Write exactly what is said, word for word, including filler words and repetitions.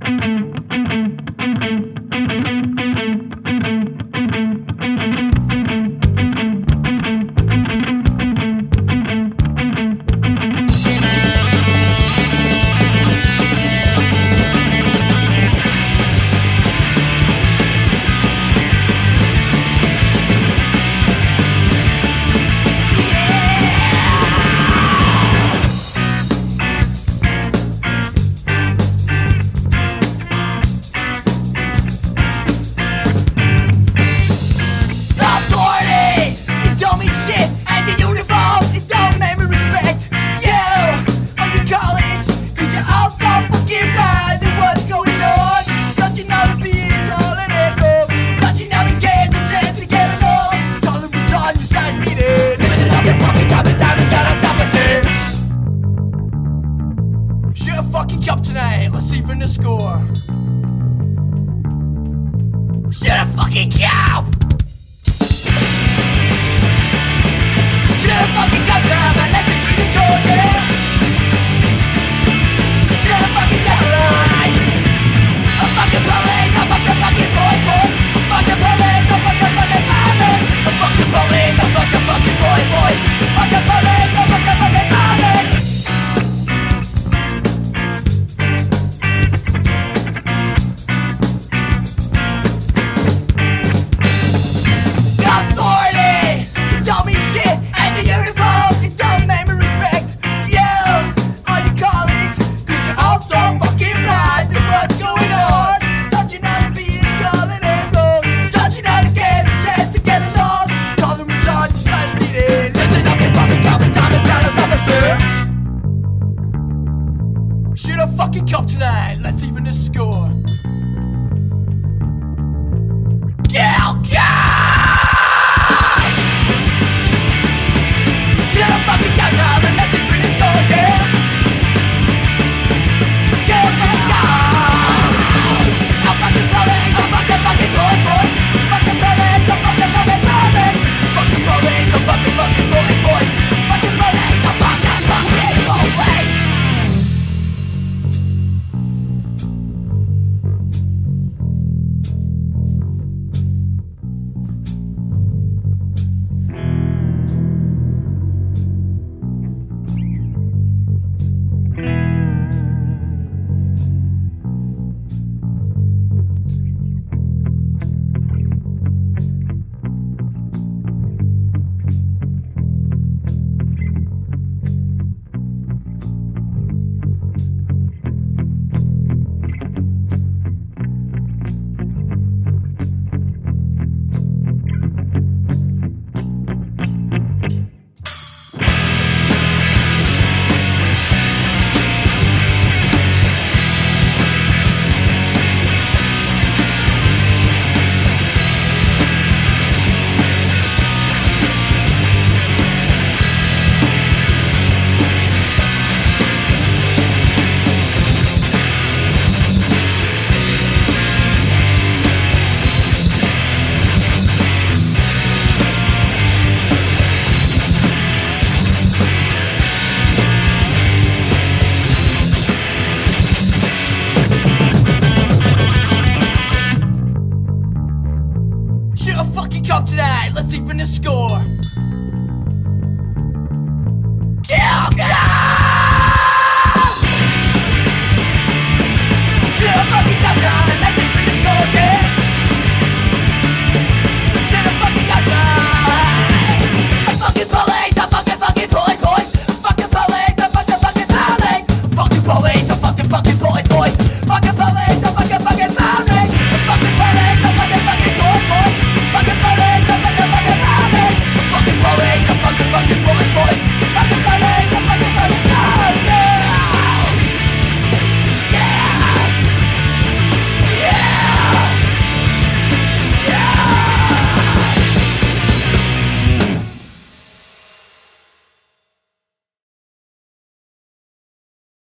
fucking cup tonight. Let's even the score. Should've fucking cup. Should've fucking cup tonight. But let's even the score, yeah. Should've fucking cup tonight. I'm fucking police. I'm fucking fucking boy, boy. I'm fucking police. I'm fucking fucking police. I'm fucking police. I'm fucking fucking boy, boy. Fucking police. I'm fucking fucking police. Shoot a fucking cup tonight, let's even the score. Kill, kill! Shoot a fucking cup tonight, let's even the score, yeah. Kill, kill, kill! I'm fucking police, I'm fucking fucking boy, boy. Fucking police, I'm fucking fucking police. Fucking police, I'm fucking fucking boy, boy. Fucking police, I'm fucking fucking police. Shoot a fucking cup tonight, let's even the score.